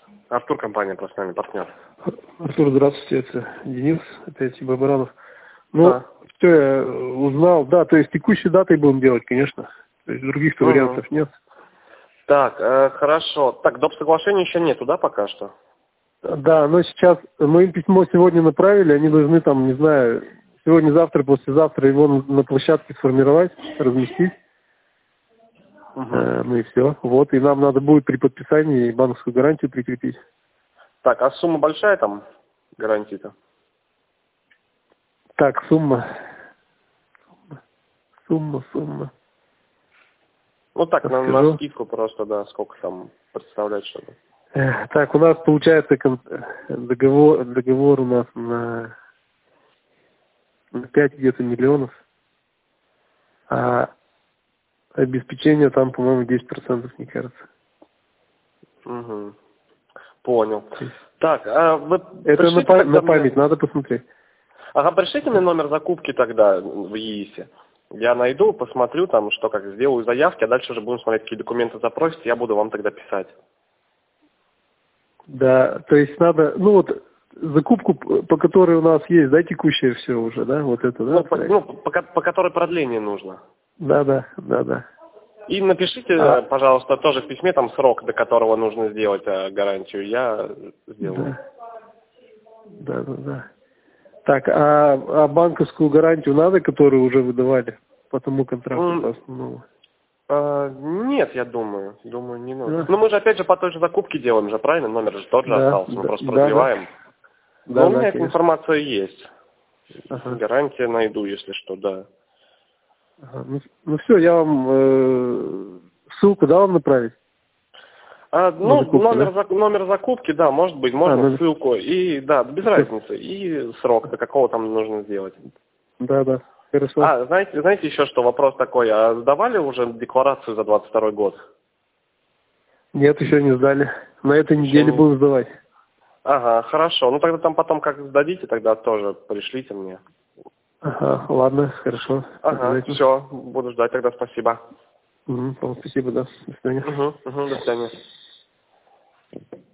Артур, компания просто с нами, партнер. Артур, здравствуйте, это Денис, опять Бабаранов. Ну, Да. все, я узнал, да, то есть текущей датой будем делать, конечно. То есть других-то вариантов нет. Так, хорошо. Так, доп. Соглашения еще нету, да, пока что? Да, но сейчас мы им письмо сегодня направили, они должны там, не знаю, сегодня-завтра, послезавтра его на площадке сформировать, разместить. Ну и все. Вот, и нам надо будет при подписании банковскую гарантию прикрепить. Так, а сумма большая там, гарантии-то? Так, сумма. Сумма. Ну так, на Скажу. скидку просто, да, сколько там представлять, чтобы. Так, у нас получается договор у нас на 5 где-то миллионов, а обеспечение там, по-моему, 10%, мне кажется. Угу. Понял. То есть Так, а вы это пришлите тогда на память, мне... надо посмотреть. Ага, пришлите мне номер закупки тогда в ЕИСе. Я найду, посмотрю там, что как, сделаю заявки, а дальше уже будем смотреть, какие документы запросите, я буду вам тогда писать. Да, то есть надо, ну вот, закупку, по которой у нас есть, да, текущее все уже, да, вот это, да? По которой продление нужно. Да. И напишите, пожалуйста, тоже в письме там срок, до которого нужно сделать гарантию, я сделаю. Да. Так, а банковскую гарантию надо, которую уже выдавали по тому контракту по основному? Нет, я думаю, не нужно. Да. Ну мы же опять же по той же закупке делаем же, правильно? Номер же тот же остался, мы просто продлеваем. Но у меня эта информация есть. Гарантия найду, если что, да. Ну все, я вам ссылку, да, вам направить? Номер закупки, да, может быть, можно ссылку. И да, без разницы. И срок, до какого там нужно сделать. Да, хорошо. Знаете еще что, вопрос такой, а сдавали уже декларацию за 22 год? Нет, еще не сдали. На этой неделе будем сдавать. Ага, хорошо. Ну тогда там потом как сдадите, тогда тоже пришлите мне. Ага, ладно, хорошо. Ага, все, буду ждать тогда, спасибо. Спасибо, да. До свидания. До свидания.